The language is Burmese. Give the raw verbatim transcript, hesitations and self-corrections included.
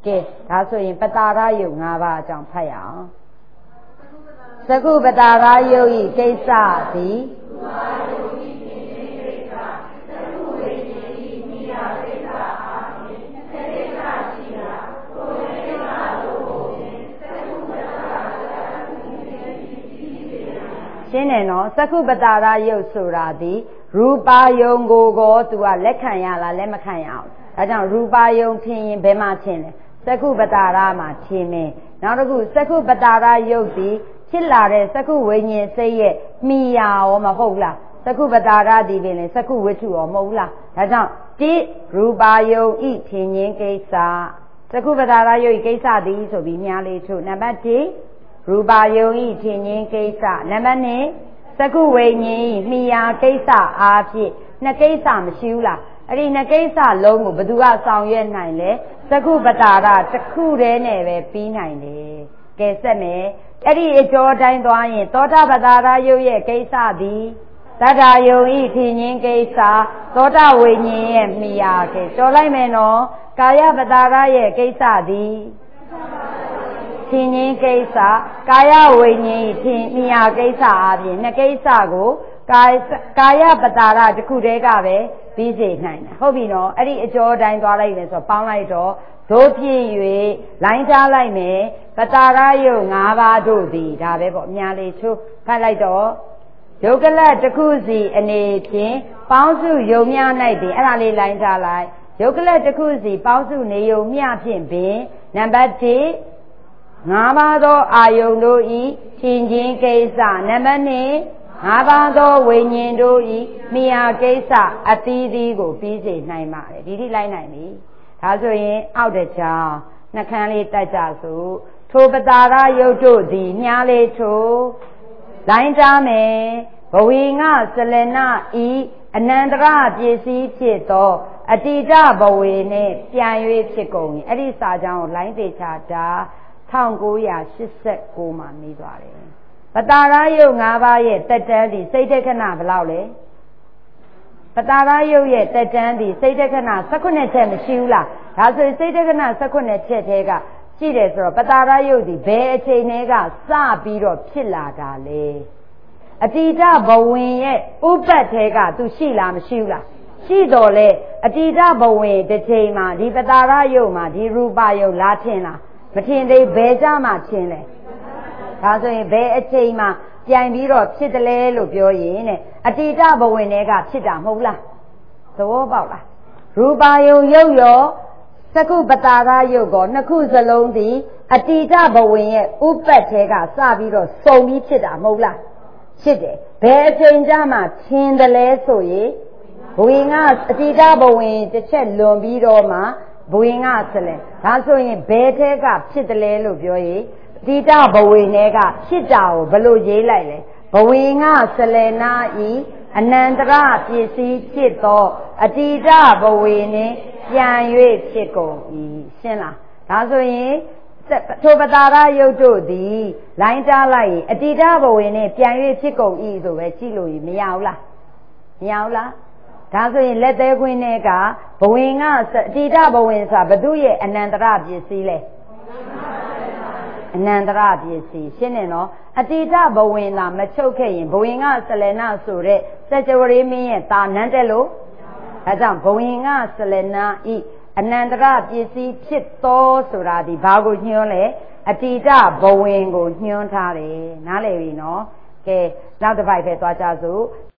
ကဲဒါဆိုရင်ပတာရယုတ်၅ပါးအကြောင်းဖတ်ရအောင်သကုပတာရယုတ်ဤကိစ္စသည်ရှင်းတယ်နော်သကုပတာရယုတ်ဆိုတာဒီရူပါယုံကိုကိုသူကလက်ခံရလားလက်မခံရအောင်ဒါကြောင့်ရူပါယုံထင်ရင်ဘယ်မှာထင်လဲသကုပတာရမှာထင်မယ်နောက်တစ်ခုသကုပတာရယုတ်ဒီဖြစ်လာတဲ့သကုဝိညာဉ်စိတ်ရဲ့မိယာရောမဟုတ်လားသကုပတာရဒီပင်လေသကုဝိထုရောမဟုတ်လားဒါကြောင့်တိရူပါယုံဤထင်ခြင်းကိစ္စသကုပတာရယုတ်ဤကိစ္စသည်ဆိုပြီးများလေးထုတ်နံပါတ်၁ရူပါယုံဤထင်ခြင်းကိစ္စနံပါတ်၂သကုဝိညာဉ်ဤမိယာကိစ္စအားဖြင့်နှစ်ကိစ္စမရှိဘူးလားအဲ့ဒီနှစ်ကိစ္စလုံးကိုဘယ်သူကဆောင်ရွက်နိုင်လဲသကုပတာရတစ်ခုတည်းနဲ့ပဲပြီးနိုင်တယ်ကဲဆက်မယ်အဲ့ဒီအကျော်တိုင်းသွားရင်သောတာပတာရယုတ်ရဲ့ကိစ္စသည်တတ္တယုံဤထင်ခြင်းကိစ္စသောတာဝိညာဉ်ရဲ့မိယာကဲကျော်လိုက်မယ်နော်ကာယပတာရရဲ့ကိစ္စသည်ထင်ခြင်းကိစ္စကာယဝိညာဉ်ထင်မိယာကိစ္စအပြင်နှစ်ကိစ္စကိုကာယကာယပတာရတစ်ခုတည်းကပဲပြီးစေနိုင်တယ်ဟုတ်ပြီနော်အဲ့ဒီအကျော်တိုင်းသွားလိုက်မယ်ဆိုပေါင်းလိုက်တော့တို့ဖြစ်၍လိုင်းထားလိုက်မယ်ပတာရယုတ်၅ပါးတို့သည်ဒါပဲပေါ့အများလေးချိုးဖတ်လိုက်တော့ယုတ်ကလတ်တစ်ခုစီအနေဖြင့်ပေါင်းစုယုံမြ၌သည်အဲ့ဒါလေးလိုင်းထားလိုက်ယုတ်ကလတ်တစ်ခုစီပေါင်းစုနေယုံမြဖြင့်ပင်နံပါတ်၁ငါးပါးသောအာယုန်တို့ဤထင်ခြင်းကိစ္စနံပါတ်၂ငါးပါးသောဝိညာဉ်တို့ဤမိယာကိစ္စအသီးသီးကိုပြီးစေနိုင်ပါတယ်ဒီထိလိုက်နိုင်ပြီဒါဆိုရင်အောက်တချောင်းနှခမ်းလေးတက်ကြစို့ထိုပတာရယုတ်တို့သည်မြားလေးထိုးလိုင်းကြားမယ်ဘဝေငစလနဤအနန္တရပစ္စည်းဖြစ်သောအတိတဘဝေနှင့်ပြန်၍ဖြစ်ကုန်၏အဲ့ဒီစာကြောင်းကိုလိုင်းသေးချာတာ၁၉၈၉မှာနေသွားတယ်ပတာရယုတ်၅ပါးရဲ့တက်တန်းဒီစိတ်တက္ခဏဘယ်လောက်လဲပတာရယုတ်ရဲ့တက်တန်းဒီစိတ်တက္ခဏ၁၈ချက်မရှိဘူးလားဒါဆိုရင်စိတ်တက္ခဏ၁၈ချက်တည်းကရှိတယ်ဆိုတော့ပတာရယုတ်ဒီဘယ်အချိန်တည်းကစပြီးတော့ဖြစ်လာတာလဲအတိတဘဝင်ရဲ့ဥပတ်တည်းကသူရှိလားမရှိဘူးလားရှိတော်လေအတိတဘဝင်တစ်ချိန်မှာဒီပတာရယုတ်မှာဒီရူပယုတ်လာထင်လားမထင်သေးဘယ်ကြမှာထင်လဲဒါဆိုရင်ဘယ်အချိန်မှာပြိုင်ပြီးတော့ဖြစ်တယ်လဲလို့ပြောရင်တဲ့အတိတဘဝင်တွေကဖြစ်တာမဟုတ်လားသဘောပေါက်လားရူပါယုံရုပ်ရောသကုပတာရယုတ်ကောနှစ်ခုစလုံးသည်အတိတဘဝင်ရဲ့ဥပတ်ထဲကစပြီးတော့စုံပြီးဖြစ်တာမဟုတ်လားဖြစ်တယ်ဘယ်အချိန်ကြမှာထင်တယ်လဲဆိုရင်ဘဝင်ကအတိတဘဝင်တစ်ချက်လွန်ပြီးတော့မှဘဝင်ကဆက်လဲဒါဆိုရင်ဘယ်ထဲကဖြစ်တယ်လဲလို့ပြောရင်အတိတဘဝင်တွေကဖြစ်တာကိုဘယ်လိုရေးလိုက်လဲဘဝင်ကဆလနာဤအနန္တရပစ္စည်းဖြစ်သောအတိတဘဝင်နှင့်ပြန်၍ဖြစ်ကုန်၏ရှင်းလားဒါဆိုရင်ထိုပတာရယုတ်တို့သည်လိုင်းကြားလိုက်ရင်အတိတဘဝင်နဲ့ပြန်၍ဖြစ်ကုန်၏ဆိုပဲကြည့်လို့မရဘူးလားမရဘူးလားဒါဆိုရင်လက်သေးခွင်းတွေကဘဝင်ကအတိတဘဝင်ဆိုတာဘသူရဲ့အနန္တရပစ္စည်းလဲအနန္တရပစ္စည်းရှင်းနေနော်အတိတဘဝင်သာမချုပ်ခဲ့ရင်ဘဝင်ကဆလနာဆိုတဲ့စကြဝဠာမင်းရဲ့တာနန်းတက်လို့ဒါကြောင့်ဘဝင်ကဆလနာဤအနန္တရပစ္စည်းဖြစ်သောဆိုတာဒီဘာကိုညွှန်းလဲအတိတဘဝင်ကိုညွှန်းထားတယ်နားလည်ပြီနော်ကဲနောက်တစ်ပိုက်ပဲသွားကြစို့